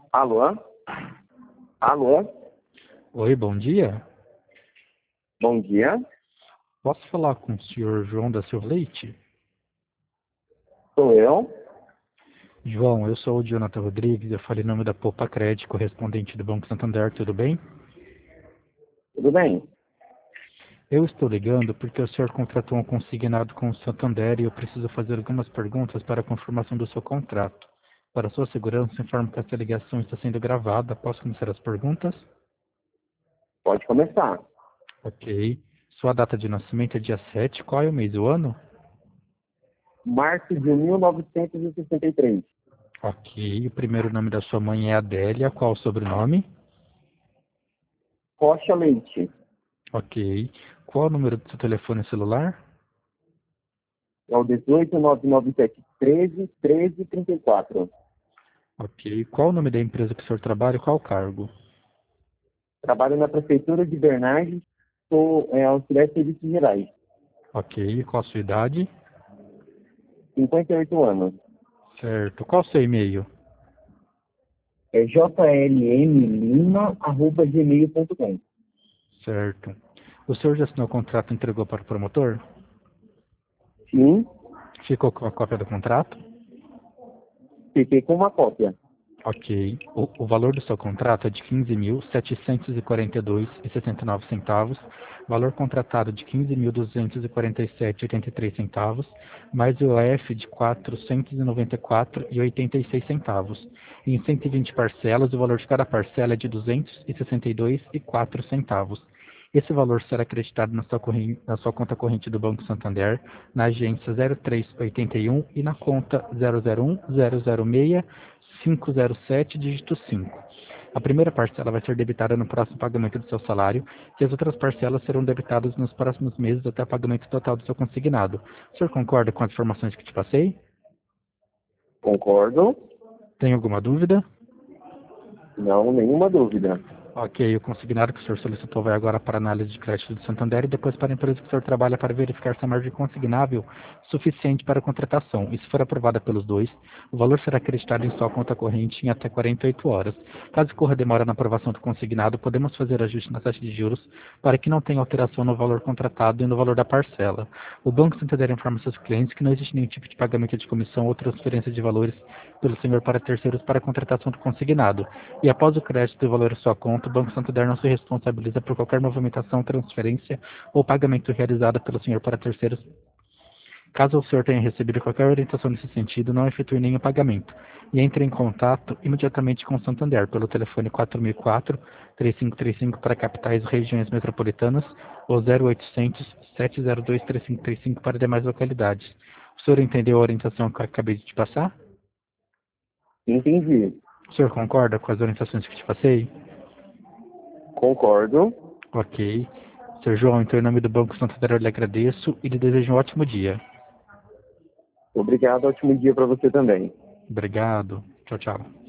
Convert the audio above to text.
Alô? Alô? Oi, bom dia. Bom dia. Posso falar com o senhor João da Silva Leite? Sou eu. João, eu sou o Jonathan Rodrigues, eu falo em nome da Popa Crédito, correspondente do Banco Santander, tudo bem? Tudo bem? Eu estou ligando porque o senhor contratou um consignado com o Santander e eu preciso fazer algumas perguntas para a confirmação do seu contrato. Para sua segurança, informo que essa ligação está sendo gravada. Posso começar as perguntas? Pode começar. Ok. Sua data de nascimento é dia 7. Qual é o mês e o ano? Março de 1963. Ok. O primeiro nome da sua mãe é Adélia. Qual o sobrenome? Rocha Leite. Ok. Qual o número do seu telefone celular? É o 18 99713 1334. Ok. Qual o nome da empresa que o senhor trabalha e qual o cargo? Trabalho na Prefeitura de Bernardes. Sou auxiliar de serviços gerais. Ok. Qual a sua idade? 58 anos. Certo. Qual o seu e-mail? É jlmlima@gmail.com. Certo. O senhor já assinou o contrato e entregou para o promotor? Sim, Ficou com a cópia do contrato? fiquei com uma cópia. Ok. O valor do seu contrato é de 15.742,69 centavos. Valor contratado de 15.247,83 centavos, mais o IOF de 494,86 centavos. Em 120 parcelas, o valor de cada parcela é de 262,04 centavos. Esse valor será acreditado na sua conta corrente do Banco Santander, na agência 0381 e na conta 001006507, dígito 5. A primeira parcela vai ser debitada no próximo pagamento do seu salário e as outras parcelas serão debitadas nos próximos meses até o pagamento total do seu consignado. O senhor concorda com as informações que te passei? Concordo. Tem alguma dúvida? Não, nenhuma dúvida. Ok, o consignado que o senhor solicitou vai agora para a análise de crédito do Santander e depois para a empresa que o senhor trabalha para verificar se a margem consignável suficiente para a contratação. E se for aprovada pelos dois, o valor será acreditado em sua conta corrente em até 48 horas. Caso corra demora na aprovação do consignado, podemos fazer ajuste na taxa de juros para que não tenha alteração no valor contratado e no valor da parcela. O Banco Santander informa seus clientes que não existe nenhum tipo de pagamento de comissão ou transferência de valores pelo senhor para terceiros para a contratação do consignado. E após o crédito do valor à sua conta, o Banco Santander não se responsabiliza por qualquer movimentação, transferência ou pagamento realizada pelo senhor para terceiros. Caso o senhor tenha recebido qualquer orientação nesse sentido, não efetue nenhum pagamento e entre em contato imediatamente com o Santander pelo telefone 4004-3535 para capitais e regiões metropolitanas ou 0800-702-3535 para demais localidades. O senhor entendeu a orientação que eu acabei de te passar? Entendi. O senhor concorda com as orientações que te passei? Concordo. Ok. Sr. João, então, em nome do Banco Santander, eu lhe agradeço e lhe desejo um ótimo dia. Obrigado. Ótimo dia para você também. Obrigado. Tchau, tchau.